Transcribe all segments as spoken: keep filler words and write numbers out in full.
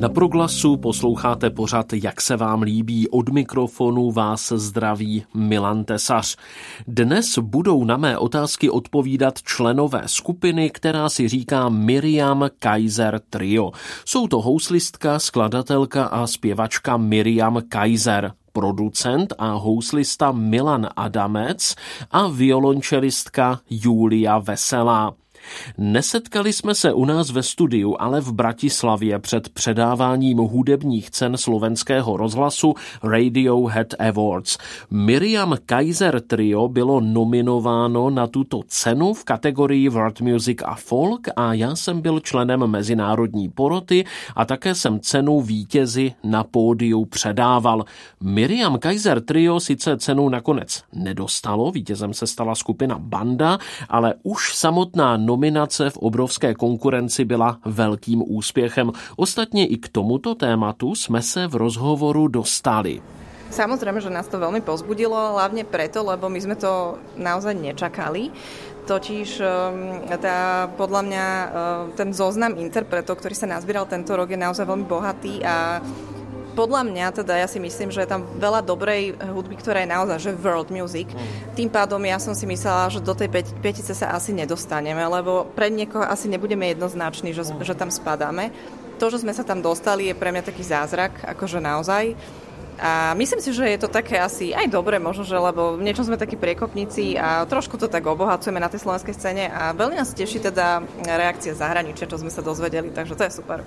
Na Proglasu posloucháte pořad Jak se vám líbí. Od mikrofonu vás zdraví Milan Tesař. Dnes budou na mé otázky odpovídat členové skupiny, která si říká Miriam Kaiser Trio. Jsou to houslistka, skladatelka a zpěvačka Miriam Kaiser, producent a houslista Milan Adamec a violončelistka Julia Veselá. Nesetkali jsme se u nás ve studiu, ale v Bratislavě před předáváním hudebních cen slovenského rozhlasu Radiohead Awards. Miriam Kaiser Trio bylo nominováno na tuto cenu v kategorii World Music a Folk a já jsem byl členem mezinárodní poroty a také jsem cenu vítězi na pódiu předával. Miriam Kaiser Trio sice cenu nakonec nedostalo, vítězem se stala skupina Banda, ale už samotná nominace v obrovské konkurenci byla velkým úspěchem. Ostatně i k tomuto tématu jsme se v rozhovoru dostali. Samozrejme, že nás to veľmi povzbudilo, hlavne preto, lebo my sme to naozaj nečakali. Totiž tá, podľa mňa ten zoznam interpretov, ktorý sa nazbieral tento rok, je naozaj veľmi bohatý a podľa mňa teda ja si myslím, že je tam veľa dobrej hudby, ktorá je naozaj že world music. Tým pádom ja som si myslela, že do tej pätice sa asi nedostaneme, lebo pre niekoho asi nebudeme jednoznační, že, že tam spadáme. To, že sme sa tam dostali, je pre mňa taký zázrak, akože naozaj. A myslím si, že je to také asi aj dobre možno, že lebo v niečom sme takí priekopníci a trošku to tak obohacujeme na tej slovenskej scéne a veľmi nás teší teda reakcie zahraničia, čo sme sa dozvedeli, takže to je super.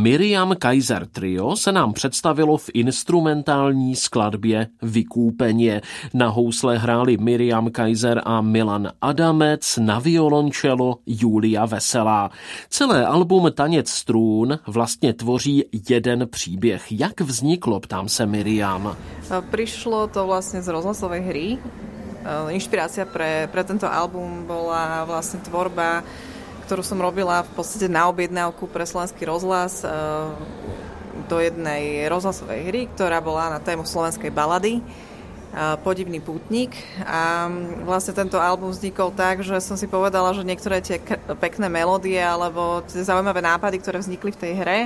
Miriam Kaiser Trio se nám představilo v instrumentální skladbě Vykúpenie. Na housle hráli Miriam Kaiser a Milan Adamec, na violončelo Julia Veselá. Celé album Tanec strún vlastně tvoří jeden příběh. Jak vzniklo, ptám se Miriam? Prišlo to vlastne z rozhlasovej hry. Inšpirácia pre, pre tento album bola vlastne tvorba, ktorú som robila v podstate na objednávku pre Slovenský rozhlas do jednej rozhlasovej hry, ktorá bola na tému slovenskej balady Podivný pútnik. A vlastne tento album vznikol tak, že som si povedala, že niektoré tie pekné melódie alebo tie zaujímavé nápady, ktoré vznikli v tej hre,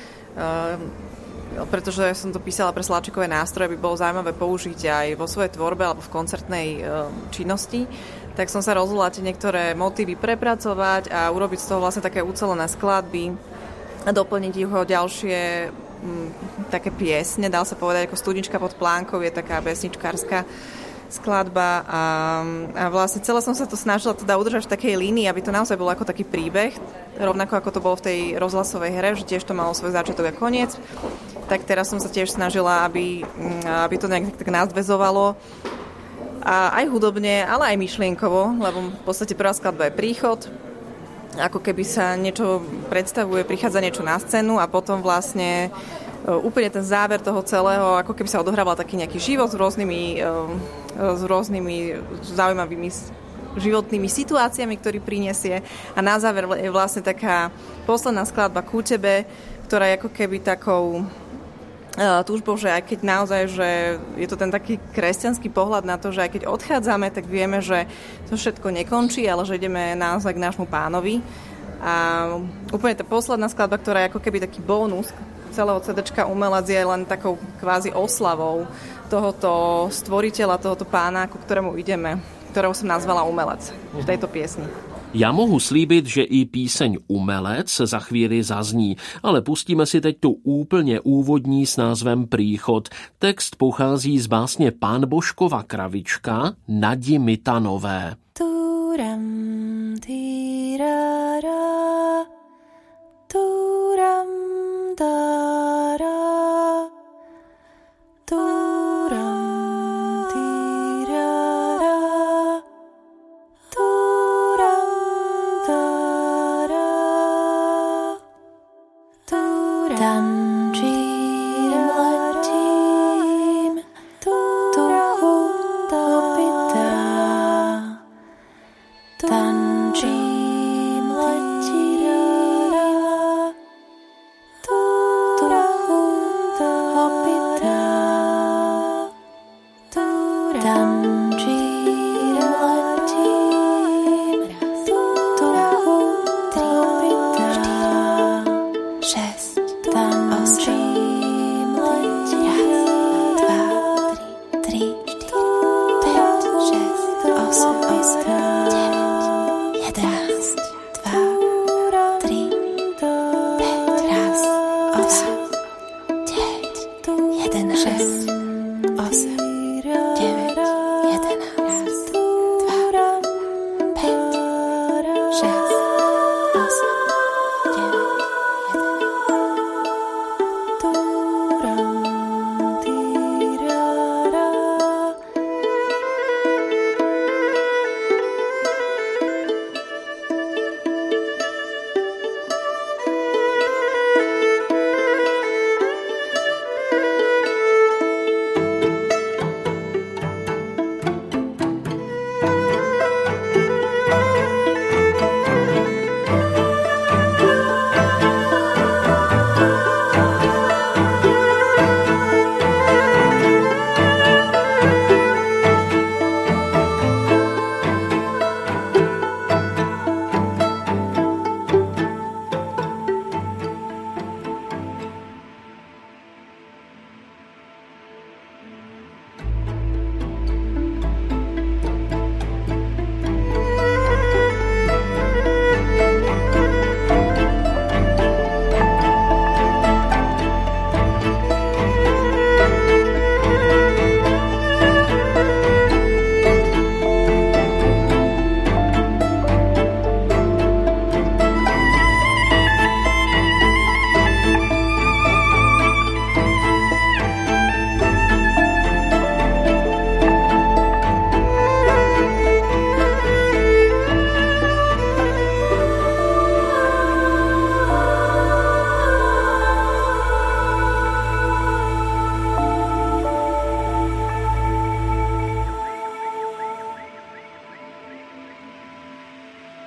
pretože som to písala pre sláčikové nástroje, by bolo zaujímavé použiť aj vo svojej tvorbe alebo v koncertnej činnosti, tak som sa rozhodla tie niektoré motívy prepracovať a urobiť z toho vlastne také ucelené skladby a doplniť ich o ďalšie m, také piesne. Dá sa povedať, ako Studnička pod plánkou je taká pesničkárska skladba a, a vlastne celé som sa to snažila teda udržať v takej línii, aby to naozaj bolo ako taký príbeh, rovnako ako to bolo v tej rozhlasovej hre, že tiež to malo svoj začiatok a koniec. Tak teraz som sa tiež snažila, aby, aby to nejak tak nadväzovalo a aj hudobne, ale aj myšlienkovo, lebo v podstate prvá skladba je príchod, ako keby sa niečo predstavuje, prichádza niečo na scénu a potom vlastne úplne ten záver toho celého, ako keby sa odohrával taký nejaký život s rôznymi, s rôznymi zaujímavými životnými situáciami, ktorý prinesie. A na záver je vlastne taká posledná skladba Ku tebe, ktorá je ako keby takou túžbou, že aj keď naozaj, že je to ten taký kresťanský pohľad na to, že aj keď odchádzame, tak vieme, že to všetko nekončí, ale že ideme naozaj k nášmu Pánovi. A úplne tá posledná skladba, ktorá je ako keby taký bonus celého cédéčka Umelec, je len takou kvázi oslavou tohoto stvoriteľa, tohoto pána, ku ktorému ideme, ktorého som nazvala Umelec v tejto piesni. Já mohu slíbit, že i píseň Umelec za chvíli zazní, ale pustíme si teď tu úplně úvodní s názvem Príchod. Text pochází z básně Pán Božkova kravička Nadi Mitanové. Turam, tirara, turam, dara, turam, tirara, turam, dara, turam, tančím, letím, tuhu dopitá, tančím, letím.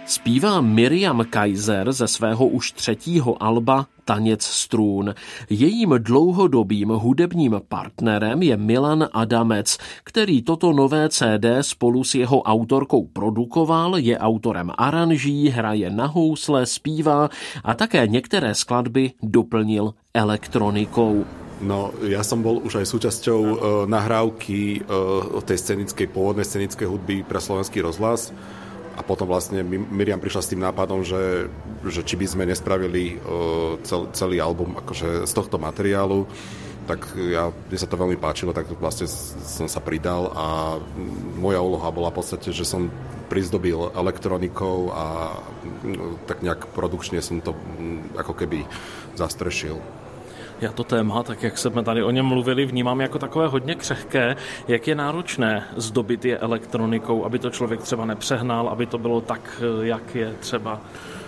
Zpívá Miriam Kaiser ze svého už třetího alba Taněc strún. Jejím dlouhodobým hudebním partnerem je Milan Adamec, který toto nové cé dé spolu s jeho autorkou produkoval, je autorem aranží, hraje na housle, zpívá a také některé skladby doplnil elektronikou. No, ja som bol už aj súčasťou uh, nahrávky uh, tej scenickej, pôvodnej scenickej hudby pre Slovenský rozhlas. A potom vlastne Miriam prišla s tým nápadom, že, že či by sme nespravili uh, cel, celý album akože z tohto materiálu. Tak ja, mne sa to veľmi páčilo, tak vlastne som sa pridal a moja úloha bola v podstate, že som prizdobil elektronikou a tak nejak produkčne som to ako keby zastrešil. Já to téma, tak jak jsme tady o něm mluvili, vnímám jako takové hodně křehké. Jak je náročné zdobit je elektronikou, aby to člověk třeba nepřehnal, aby to bylo tak, jak je třeba?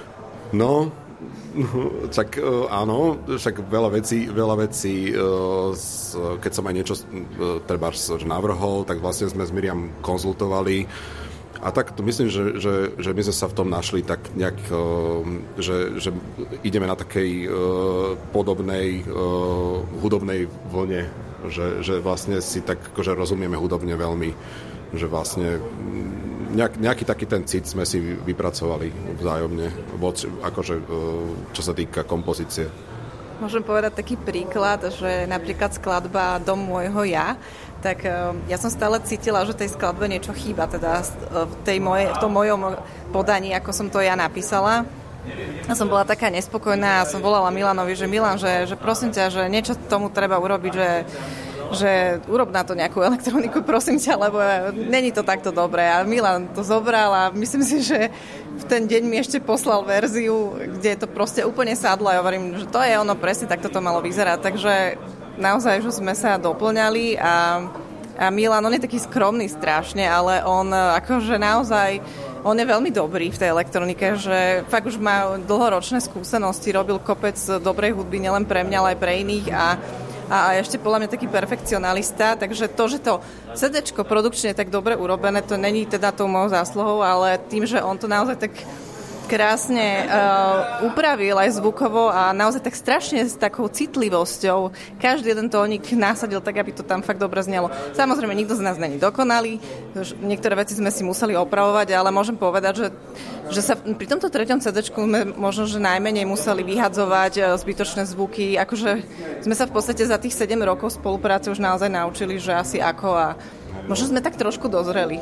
No, tak áno, však veľa vecí, veľa vecí, keď som aj niečo treba navrhol, tak vlastne sme s Miriam konzultovali. A tak to myslím, že, že, že my sme sa v tom našli tak nejak, že, že ideme na takej podobnej hudobnej vlne, že, že vlastne si tak akože rozumieme hudobne veľmi, že vlastne nejak, nejaký taký ten cit sme si vypracovali vzájomne, akože čo sa týka kompozície. Môžem povedať taký príklad, že napríklad skladba Dom môjho ja, tak ja som stále cítila, že tej skladbe niečo chýba, teda v, tej moje, v tom mojom podaní, ako som to ja napísala. A som bola taká nespokojná a som volala Milanovi, že Milan, že, že prosím ťa, že niečo tomu treba urobiť, že, že urob na to nejakú elektroniku, prosím ťa, lebo není to takto dobré. A Milan to zobral a myslím si, že v ten deň mi ešte poslal verziu, kde to proste úplne sadlo a ja hovorím, že to je ono, presne takto to malo vyzerať. Takže naozaj, že sme sa doplňali a, a Milan, on je taký skromný strašne, ale on akože naozaj, on je veľmi dobrý v tej elektronike, že fakt už má dlhoročné skúsenosti, robil kopec dobrej hudby nielen pre mňa, ale aj pre iných a a ešte podľa mňa taký perfekcionalista, takže to, že to CDčko produkčne je tak dobre urobené, to není teda tou mojou zásluhou, ale tým, že on to naozaj tak krásne uh, upravil aj zvukovo a naozaj tak strašne s takou citlivosťou každý jeden tónik nasadil tak, aby to tam fakt dobre znelo. Samozrejme, nikto z nás není dokonalý, niektoré veci sme si museli opravovať, ale môžem povedať, že, že sa pri tomto treťom CDčku sme možno, že najmenej museli vyhadzovať zbytočné zvuky, akože sme sa v podstate za tých sedem rokov spolupráce už naozaj naučili, že asi ako a možno sme tak trošku dozreli.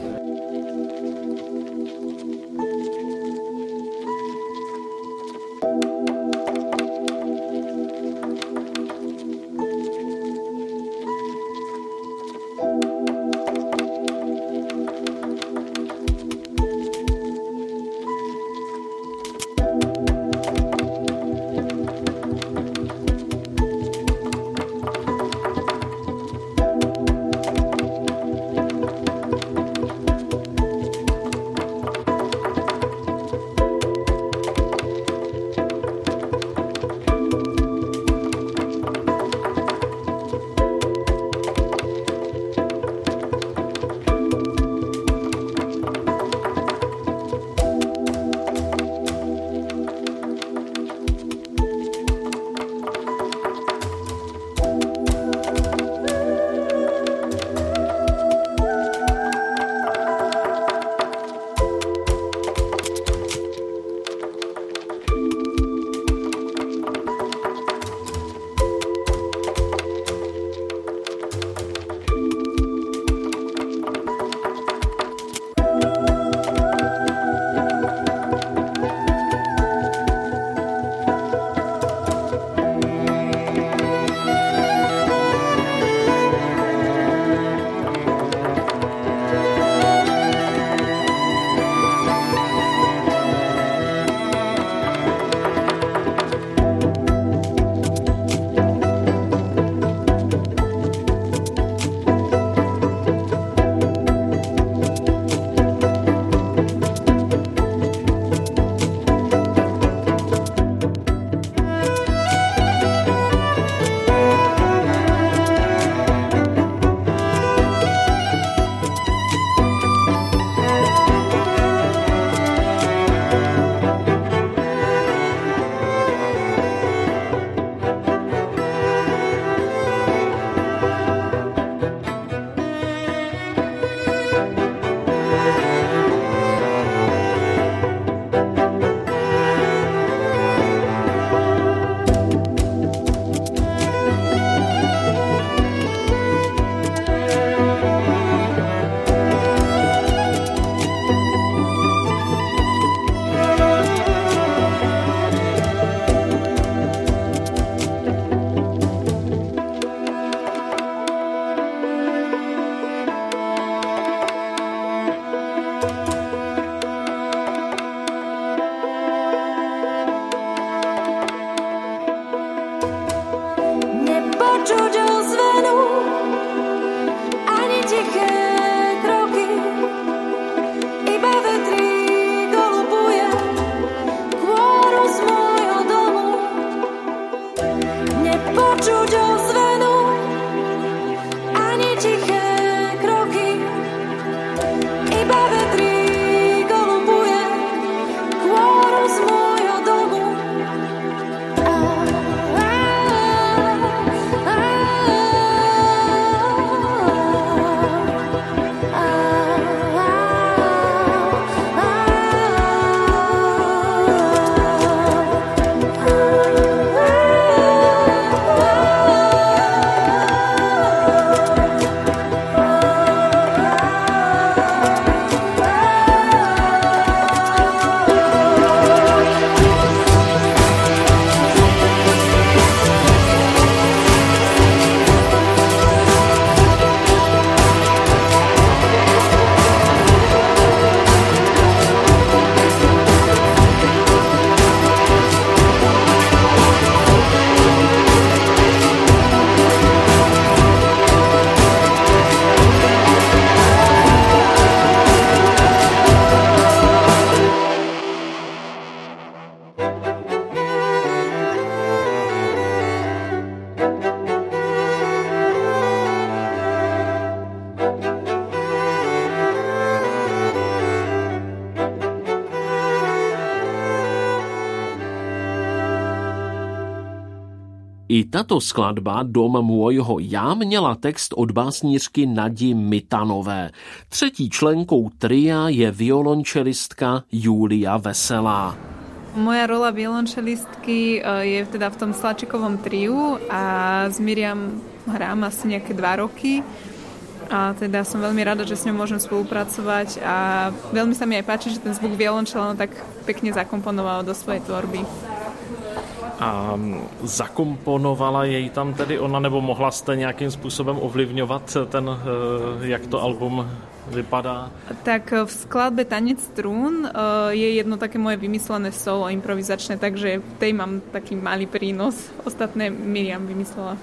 I tato skladba Dom môjho já měla text od básnířky Nadi Mitanové. Třetí členkou tria je violončelistka Júlia Veselá. Moja rola violončelistky je teda v tom Slačikovom triu a s Miriam hrám asi nejaké dva roky. A teda som veľmi rada, že s ňou môžem spolupracovať a veľmi sa mi aj páči, že ten zvuk violončela tak pekne zakomponovala do svojej tvorby. A zakomponovala jej tam tedy ona, nebo mohla jste nějakým způsobem ovlivňovat ten, jak to album vypadá? Tak v skladbe Tanec strún je jedno také moje vymyslené solo improvizačné, takže v tej mám taký malý prínos. Ostatné Miriam vymyslela.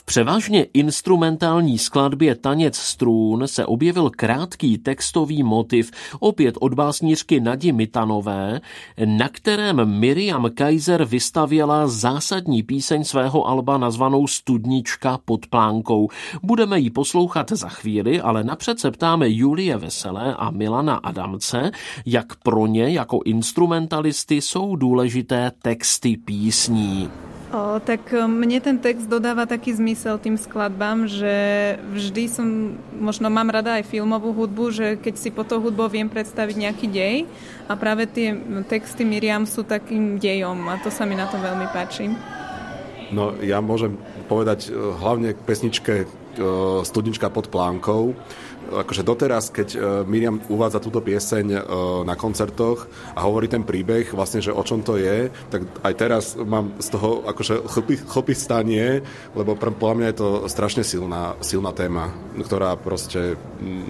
převážně instrumentální skladbě Tanec strún se objevil krátký textový motiv opět od básnířky Nadi Mitanové, na kterém Miriam Kaiser vystavěla zásadní píseň svého alba nazvanou Studnička pod plánkou. Budeme ji poslouchat za chvíli, ale napřed se ptáme Julie Veselé a Milana Adamce, jak pro ně jako instrumentalisty jsou důležité texty písní. O, tak mne ten text dodáva taký zmysel tým skladbám, že vždy som, možno mám rada aj filmovú hudbu, že keď si po tou hudbou viem predstaviť nejaký dej a práve tie texty Miriam sú takým dejom a to sa mi na tom veľmi páči. No ja môžem povedať hlavne k pesničke Studnička pod plánkou. Akože doteraz, keď Miriam uvádza túto pieseň na koncertoch a hovorí ten príbeh, vlastne, že o čom to je, tak aj teraz mám z toho akože chlpy, chlpy stanie, lebo podľa mňa je to strašne silná, silná téma, ktorá proste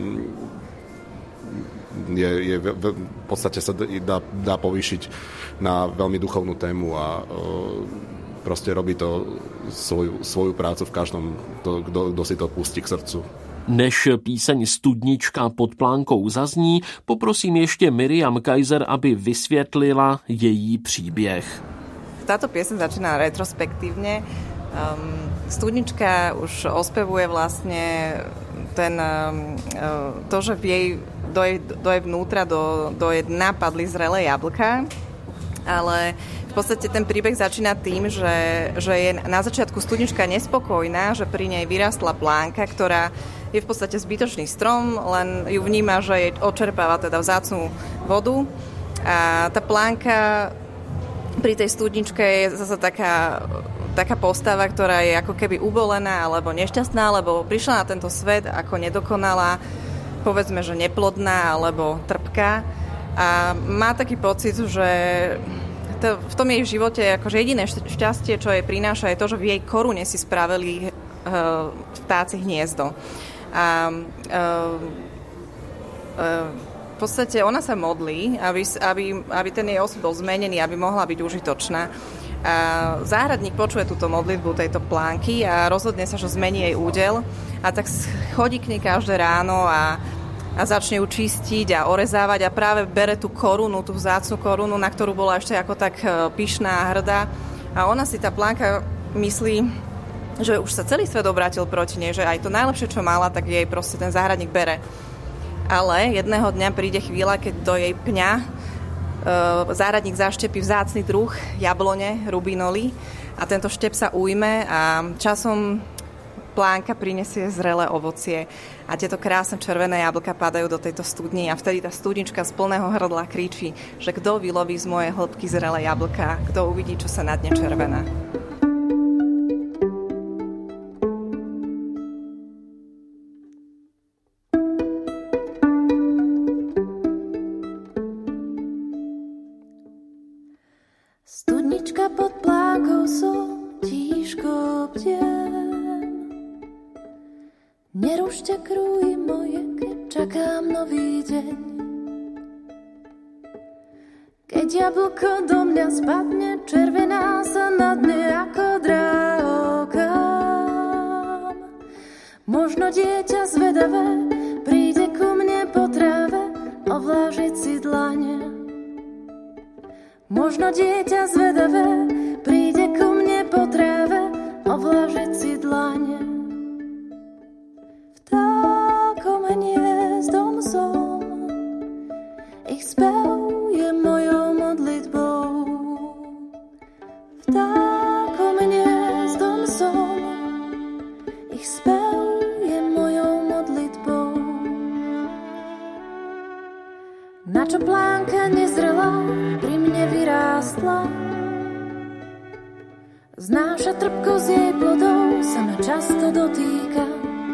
je, je v podstate sa dá, dá povýšiť na veľmi duchovnú tému a proste robí to svoju, svoju prácu v každom, kto si to pustí k srdcu. Než píseň Studnička pod plánkou zazní, poprosím ještě Miriam Kaiser, aby vysvětlila její příběh. Táto pieseň začíná retrospektívne. Um, Studnička už ospevuje vlastne ten, um, to, že v jej, do, jej, do jej vnútra, do, do jej dna padli zrelé jablká, ale v podstate ten príbeh začína tým, že, že je na začiatku Studnička nespokojná, že pri nej vyrástla plánka, ktorá je v podstate zbytočný strom, len ju vníma, že jej odčerpáva teda vzácnu vodu. A tá plánka pri tej studničke je zase taká, taká postava, ktorá je ako keby ubolená alebo nešťastná, lebo prišla na tento svet ako nedokonalá, povedzme, že neplodná alebo trpká. A má taký pocit, že to, v tom jej živote akože jediné šťastie, čo jej prináša, je to, že v jej korune si spravili uh, vtáci hniezdo. A uh, uh, v podstate ona sa modlí, aby, aby, aby ten jej osud bol zmenený, aby mohla byť užitočná. A záhradník počuje túto modlitbu tejto plánky a rozhodne sa, že zmení jej údel. A tak chodí k nej každé ráno a, a začne ju čistiť a orezávať a práve bere tú korunu, tú vzácnu korunu, na ktorú bola ešte ako tak pyšná a hrdá. A ona si, tá plánka, myslí, že už sa celý svet obrátil proti nej, že aj to najlepšie, čo mala, tak jej proste ten záhradník bere. Ale jedného dňa príde chvíľa, keď do jej pňa e, záhradník zaštepí vzácny druh jablone, rubinoly a tento štep sa ujme a časom plánka prinesie zrelé ovocie a tieto krásne červené jablka padajú do tejto studni a vtedy tá studnička z plného hrdla kričí, že kto vyloví z mojej hĺbky zrelé jablka, kto uvidí, čo sa na dne červená. Studnička pod plánkou som tížko bdiem. Nerušte krúhy moje, keď čakám nový deň. Keď jablko do mňa spadne, červená sa na dne ako drahokam. Možno dieťa zvedavé príde ku mne po tráve ovlážiť si dlane. Možno dieťa zvedavé príde ku mne po tráve ovlážiť si dlane. Vtákom hniezdom som, ich spev je mojou modlitbou. Vtákom hniezdom som, ich spev je mojou modlitbou. Na čo plánka nezrela, pri mne vyrástla. Znáša trpkosť jej plodov, sa ma často dotýka.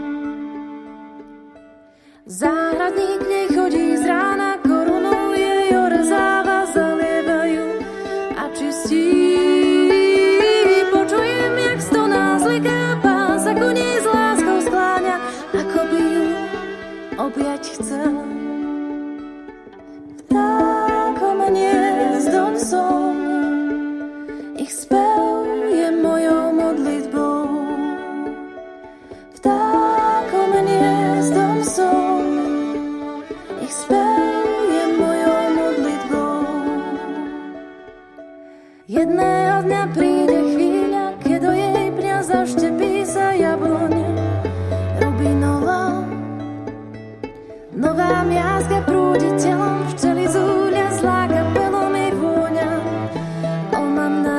Záhradník k nej chodí z rána, korunou jej orezáva, zalievajú a čistí. Počujem, jak stoná zliká, pán sa ku nej s láskou skláňa, ako by ju objať chcel. Vtákom hniezdom som, ich spev je mojou modlitbou. štepí sa jablone rubinová. Nová miazga prúdi telom, včely zúlia zlá kapelom jej vôňa omamná.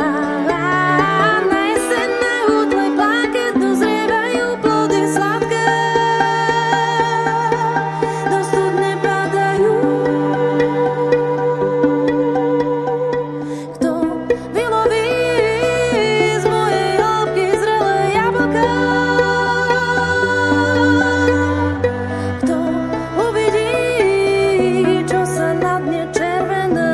Na jeseň na útle plánke dozrievajú plody sladké, do studne padajú. Kto vyloví z mojej hĺbky zrelé jablká? Kto uvidí, čo sa na dne červená?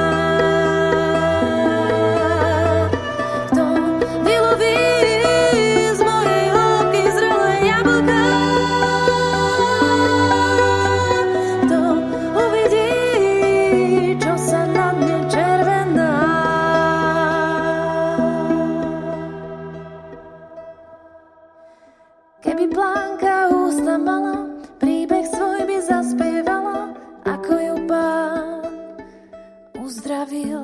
Kto vyloví z mojej hĺbky zrelé jablká? Kto uvidí, čo sa na dne červená? Keby plánka ústa mala, príbeh svoj by zaspievala, ako ju Pán uzdravil.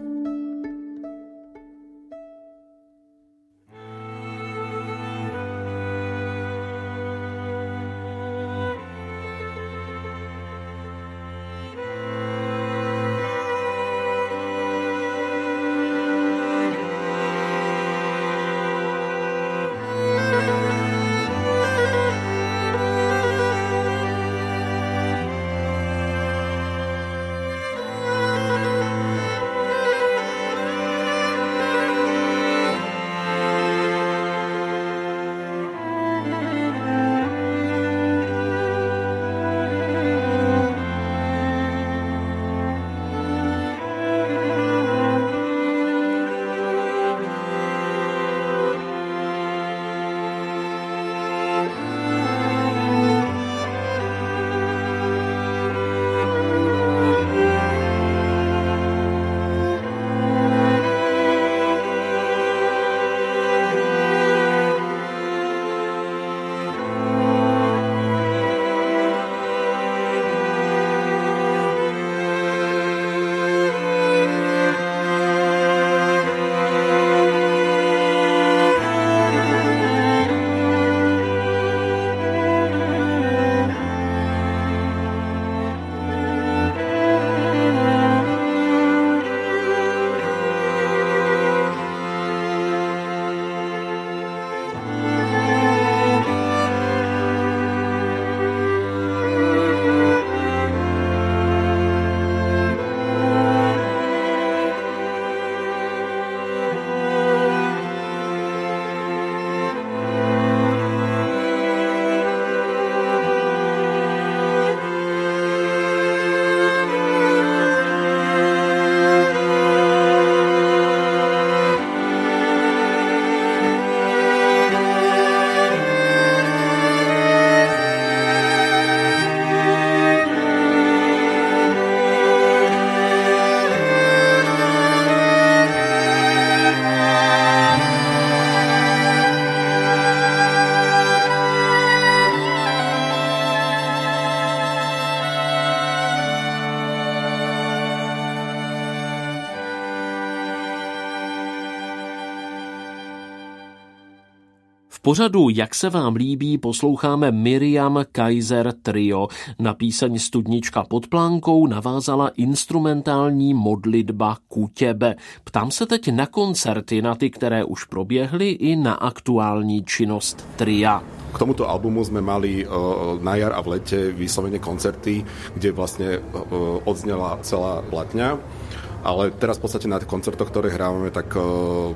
V pořadu Jak se vám líbí posloucháme Miriam Kaiser Trio. Na píseň Studnička pod plánkou navázala instrumentální modlitba Ku tebe. Ptám se teď na koncerty, na ty, které už proběhly, i na aktuální činnost tria. K tomuto albumu sme mali uh, na jar a v lete vyslovene koncerty, kde vlastne uh, odznela celá platňa. Ale teraz v podstate na tých koncertoch, ktoré hrávame, tak uh,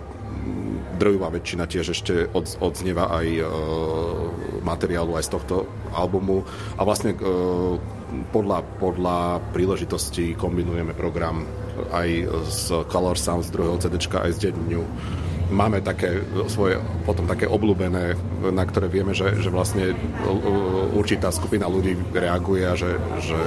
drvivá väčšina tiež ešte od, odznieva aj uh, materiálu aj z tohto albumu. A vlastne uh, podľa, podľa príležitosti kombinujeme program aj z Color Sounds druhého cédečka, aj z Dead New. Máme také svoje potom také obľúbené, na ktoré vieme, že, že vlastne určitá skupina ľudí reaguje a že, že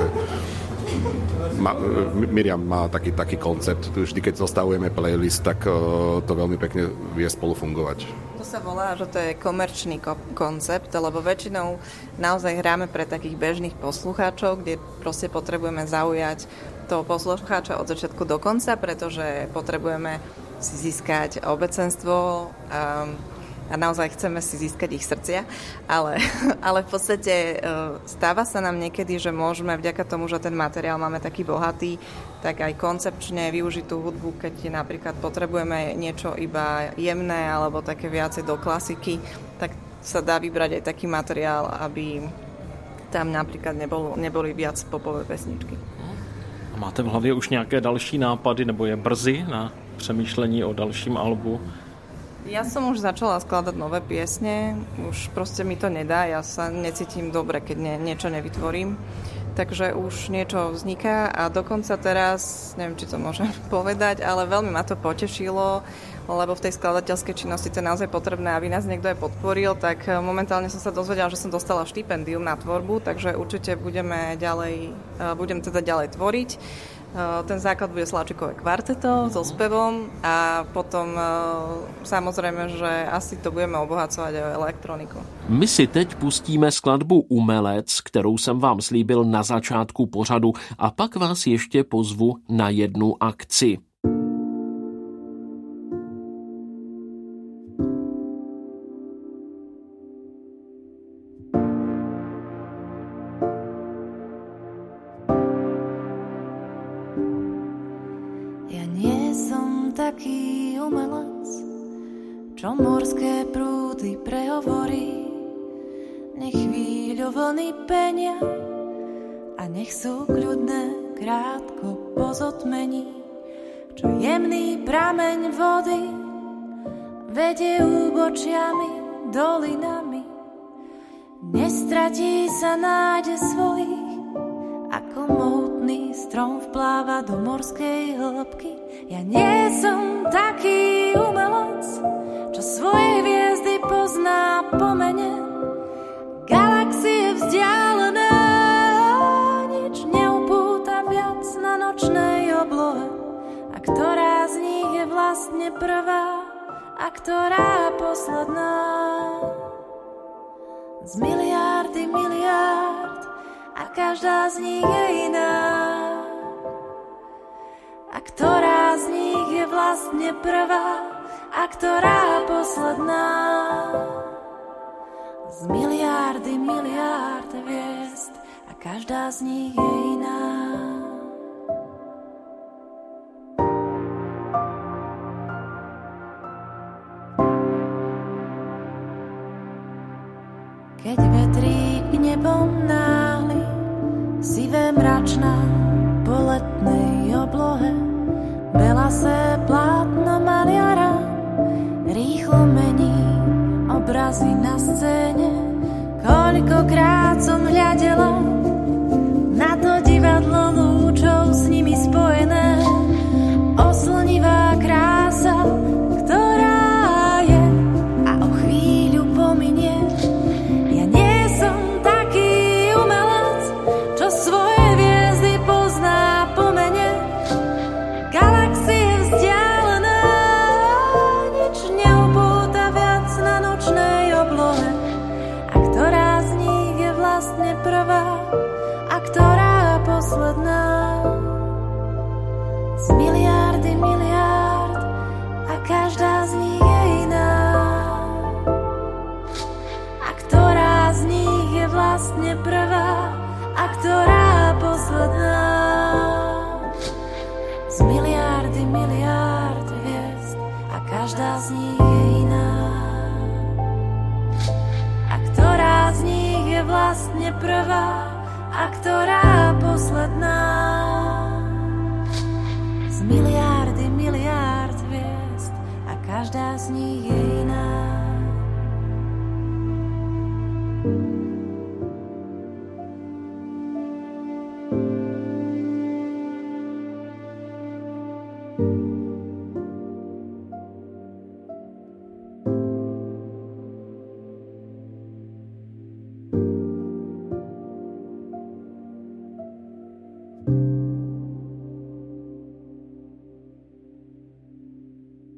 ma, Miriam má taký, taký koncept. Vždy, keď zostavujeme playlist, tak to veľmi pekne vie spolu fungovať. To sa volá, že to je komerčný ko- koncept, lebo väčšinou naozaj hráme pre takých bežných poslucháčov, kde proste potrebujeme zaujať toho poslucháča od začiatku do konca, pretože potrebujeme si získať obecenstvo, um, a naozaj chceme si získať ich srdcia, ale, ale v podstate stáva sa nám niekedy, že môžeme vďaka tomu, že ten materiál máme taký bohatý, tak aj koncepčne využiť tú hudbu, keď napríklad potrebujeme niečo iba jemné alebo také viacej do klasiky, tak sa dá vybrať aj taký materiál, aby tam napríklad nebol, neboli viac popové pesničky. A máte v hlavě už nějaké další nápady, nebo je brzy na přemýšlení o dalším albu? Ja som už začala skladať nové piesne, už proste mi to nedá, ja sa necítim dobre, keď nie, niečo nevytvorím. Takže už niečo vzniká a dokonca teraz, neviem, či to môžem povedať, ale veľmi ma to potešilo, lebo v tej skladateľskej činnosti to je naozaj potrebné, aby nás niekto aj podporil, tak momentálne som sa dozvedela, že som dostala štipendium na tvorbu, takže určite budeme ďalej, budem teda ďalej tvoriť. Ten základ bude Sláčikové kvarteto so spevom a potom samozrejme, že asi to budeme obohacovať aj o elektroniku. My si teď pustíme skladbu Umelec, kterou jsem vám slíbil na začátku pořadu, a pak vás ještě pozvu na jednu akci. Taký umelec, čo morské prúdy prehovorí, nech chvíľu vlny penia a nech sú kľudné krátko pozotmení, čo jemný prameň vody vedie úbočiami, dolinami, nestratí sa nádej svojich, ako mohutný strom vpláva do morskej hĺbky. Ja nie som taký umelec, čo svoje hviezdy pozná po mene. Galaxie vzdialené, nič neupúta viac na nočnej oblohe. A ktorá z nich je vlastne prvá a ktorá posledná? Z miliardy miliárd a každá z nich je iná. A ktorá z nich je vlastne prvá a ktorá posledná? Z miliardy miliárd hviezd a každá z nich je iná. Keď vetrík nebom náhli, sivé mračná po letnej oblohe, belasé plátno maliara rýchlo mení obrazy na scéne. Koľkokrát som hľadela na to divadlo lúčov s nimi spojené, oslnivá krása, ktorá je a o chvíľu pominie. Ja nie som taký umelec, čo svoje hviezdy pozná po mene. Galaxie vzdialené, nič neupúta viac na nočnej oblohe. A ktorá z nich je vlastne prvá a ktorá posledná? Z miliardy miliárd a každá z nich je iná. A ktorá z nich je vlastne prvá a ktorá posledná? Z miliardy miliárd hviezd a každá z nich je iná. A ktorá z nich je vlastne prvá a ktorá posledná? Z miliardy miliárd hviezd a každá z nich je iná.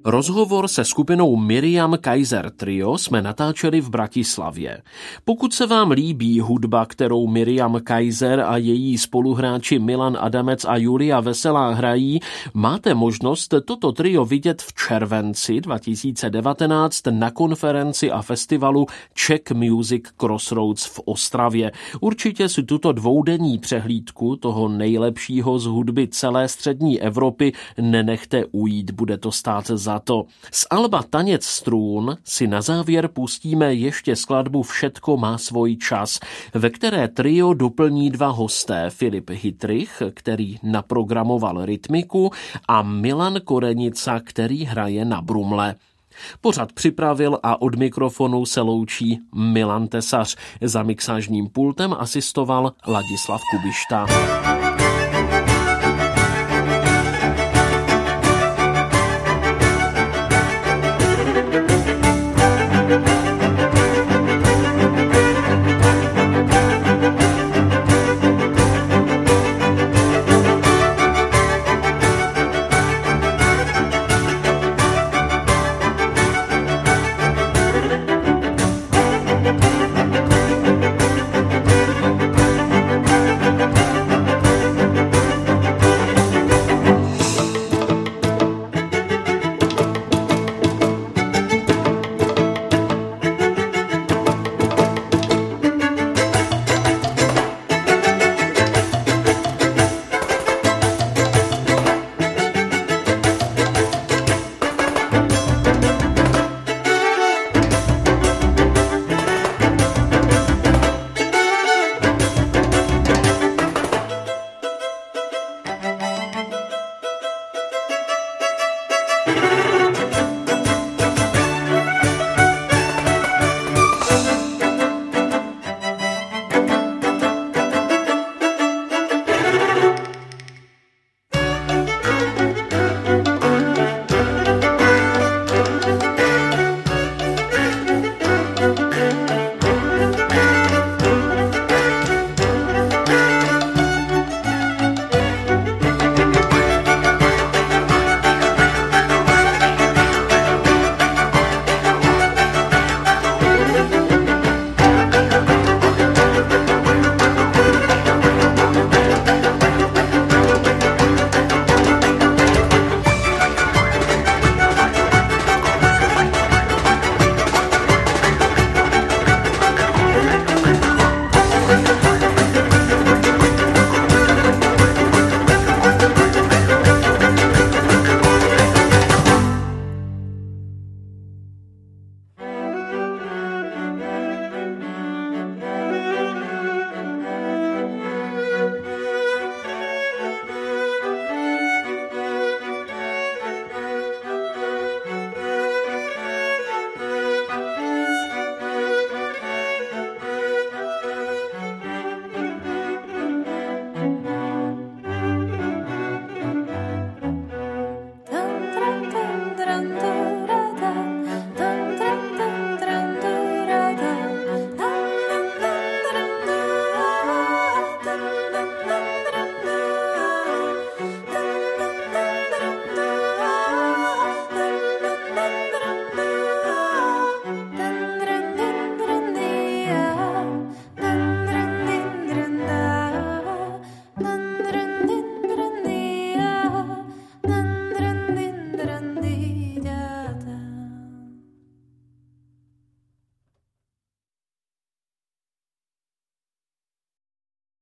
Rozhovor se skupinou Miriam Kaiser Trio jsme natáčeli v Bratislavě. Pokud se vám líbí hudba, kterou Miriam Kaiser a její spoluhráči Milan Adamec a Julia Veselá hrají, máte možnost toto trio vidět v červenci dva tisíce devatenáct na konferenci a festivalu Czech Music Crossroads v Ostravě. Určitě si tuto dvoudenní přehlídku toho nejlepšího z hudby celé střední Evropy nenechte ujít, bude to stát za to. Z alba Taněc strún si na závěr pustíme ještě skladbu Všetko má svůj čas, ve které trio doplní dva hosté, Filip Hytrich, který naprogramoval rytmiku, a Milan Korenica, který hraje na brumle. Pořad připravil a od mikrofonu se loučí Milan Tesař. Za mixážním pultem asistoval Ladislav Kubišta.